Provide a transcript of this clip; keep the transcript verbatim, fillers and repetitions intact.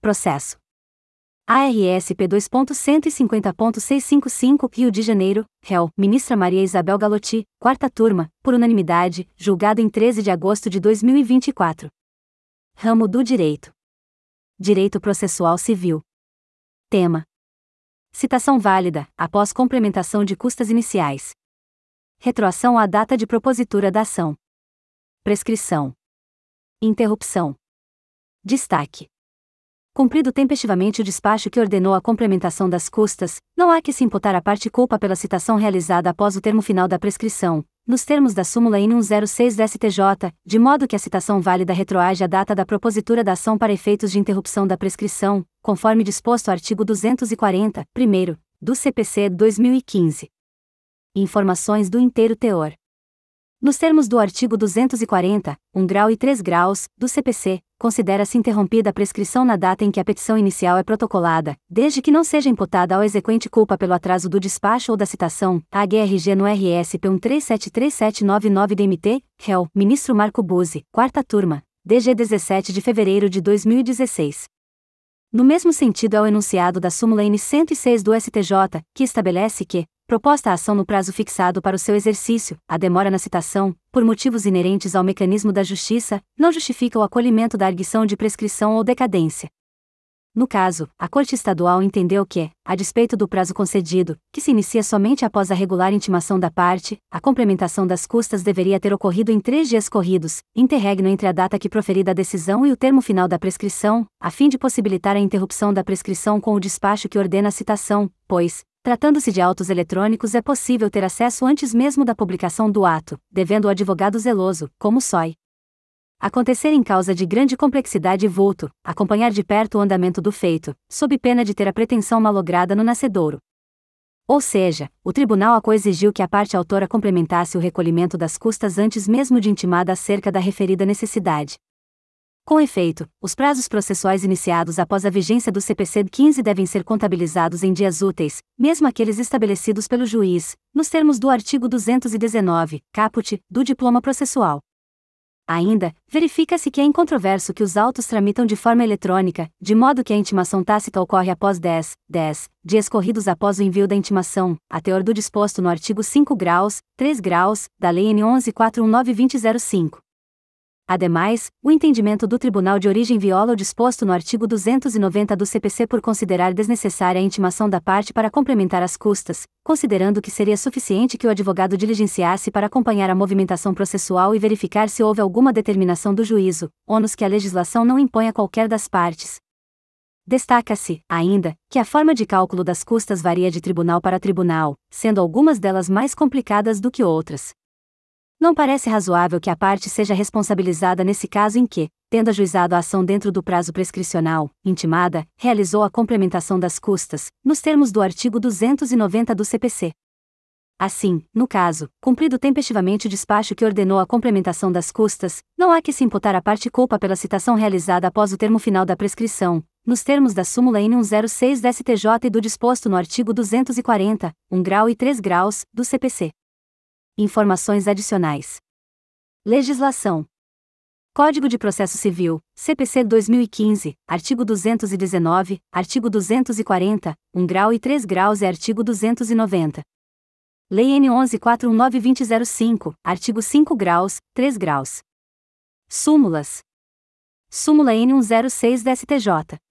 Processo A R S P dois ponto cento e cinquenta ponto seiscentos e cinquenta e cinco, Rio de Janeiro, réu, ministra Maria Isabel Galotti, quarta turma, por unanimidade, julgado em treze de agosto de dois mil e vinte e quatro. Ramo do Direito. Direito Processual Civil. Tema: citação válida, após complementação de custas iniciais. Retroação à data de propositura da ação. Prescrição. Interrupção. Destaque: cumprido tempestivamente o despacho que ordenou a complementação das custas, não há que se imputar à parte culpa pela citação realizada após o termo final da prescrição, nos termos da súmula N cento e seis do S T J, de modo que a citação válida retroage à data da propositura da ação para efeitos de interrupção da prescrição, conforme disposto ao artigo duzentos e quarenta, primeiro, do C P C dois mil e quinze. Informações do inteiro teor. Nos termos do artigo duzentos e quarenta, um grau e três graus, do C P C, considera-se interrompida a prescrição na data em que a petição inicial é protocolada, desde que não seja imputada ao exequente culpa pelo atraso do despacho ou da citação, A G R G no R S P um três sete três sete nove nove D M T, réu, ministro Marco Buzzi, quarta turma, D G dezessete de fevereiro de dois mil e dezesseis. No mesmo sentido é o enunciado da súmula N cento e seis do S T J, que estabelece que, proposta a ação no prazo fixado para o seu exercício, a demora na citação, por motivos inerentes ao mecanismo da justiça, não justifica o acolhimento da arguição de prescrição ou decadência. No caso, a Corte Estadual entendeu que, a despeito do prazo concedido, que se inicia somente após a regular intimação da parte, a complementação das custas deveria ter ocorrido em três dias corridos, interregno entre a data que proferida a decisão e o termo final da prescrição, a fim de possibilitar a interrupção da prescrição com o despacho que ordena a citação, pois, tratando-se de autos eletrônicos, é possível ter acesso antes mesmo da publicação do ato, devendo o advogado zeloso, como S O I, acontecer em causa de grande complexidade e vulto, acompanhar de perto o andamento do feito, sob pena de ter a pretensão malograda no nascedouro. Ou seja, o tribunal coexigiu que a parte autora complementasse o recolhimento das custas antes mesmo de intimada acerca da referida necessidade. Com efeito, os prazos processuais iniciados após a vigência do C P C quinze devem ser contabilizados em dias úteis, mesmo aqueles estabelecidos pelo juiz, nos termos do artigo duzentos e dezenove, caput, do diploma processual. Ainda, verifica-se que é incontroverso que os autos tramitam de forma eletrônica, de modo que a intimação tácita ocorre após dez, dez dias corridos após o envio da intimação, a teor do disposto no artigo cinco graus, três graus, da Lei N onze quatrocentos e dezenove vinte zero cinco. Ademais, o entendimento do Tribunal de Origem viola o disposto no artigo duzentos e noventa do C P C por considerar desnecessária a intimação da parte para complementar as custas, considerando que seria suficiente que o advogado diligenciasse para acompanhar a movimentação processual e verificar se houve alguma determinação do juízo, ônus que a legislação não impõe a qualquer das partes. Destaca-se, ainda, que a forma de cálculo das custas varia de tribunal para tribunal, sendo algumas delas mais complicadas do que outras. Não parece razoável que a parte seja responsabilizada nesse caso em que, tendo ajuizado a ação dentro do prazo prescricional, intimada, realizou a complementação das custas, nos termos do artigo duzentos e noventa do C P C. Assim, no caso, cumprido tempestivamente o despacho que ordenou a complementação das custas, não há que se imputar à parte culpa pela citação realizada após o termo final da prescrição, nos termos da súmula N cento e seis do S T J e do disposto no artigo duzentos e quarenta, um grau e três graus, do C P C. Informações adicionais. Legislação. Código de Processo Civil, C P C dois mil e quinze, artigo duzentos e dezenove, artigo duzentos e quarenta, um grau e três graus e artigo duzentos e noventa. Lei N onze quatrocentos e dezenove vinte zero cinco, artigo cinco graus, três graus. Súmulas. Súmula N cento e seis do S T J.